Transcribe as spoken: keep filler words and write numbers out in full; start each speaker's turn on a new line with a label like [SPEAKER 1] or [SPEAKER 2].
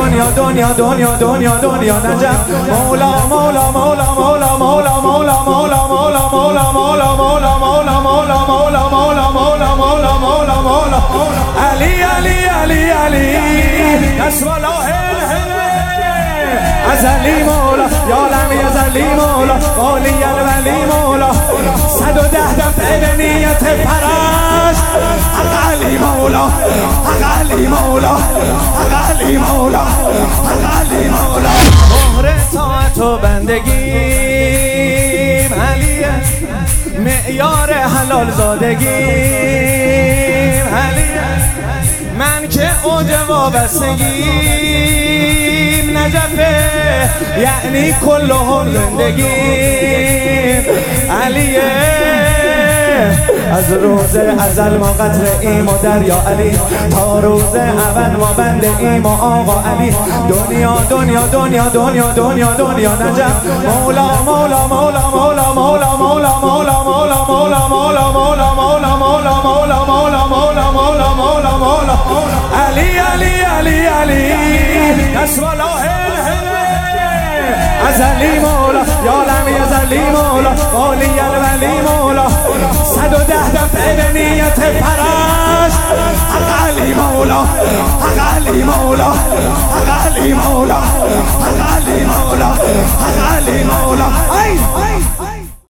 [SPEAKER 1] دنیا دنیا دنیا دنیا دنیا نجف مولا مولا مولا مولا مولا مولا مولا مولا مولا مولا مولا مولا مولا مولا مولا مولا مولا مولا مولا علی علی علی علی نسب الله ازلی مولا یا لمی ازلی مولا قالی الولی مولا صد و ده دفعه به نیت فرش حق علی مولا حق علی مولا حق علی مولا حق علی مولا مهر طاعت و بندگیم علیه معیار حلال زادگیم علیه من که اوج وابستگیم نجفه یعنی کلهم زندگیم علیه از روز ازل ما قطر ایم و دریا علی تا روز ابد ما بنده ایم و آقا علی دنیا دنیا دنیا دنیا دنیا دنیا نجف مولا مولا مولا مولا مولا مولا مولا مولا مولا مولا مولا مولا مولا مولا مولا مولا مولا مولا مولا علی علی علی علی نسب الله ازلی مولا یا لمی ازلی مولا قالی الولی مولا صد و ده دفعه به نیت فرش حق علی مولا حق علی مولا حق علی مولا حق علی مولا حق علی مولا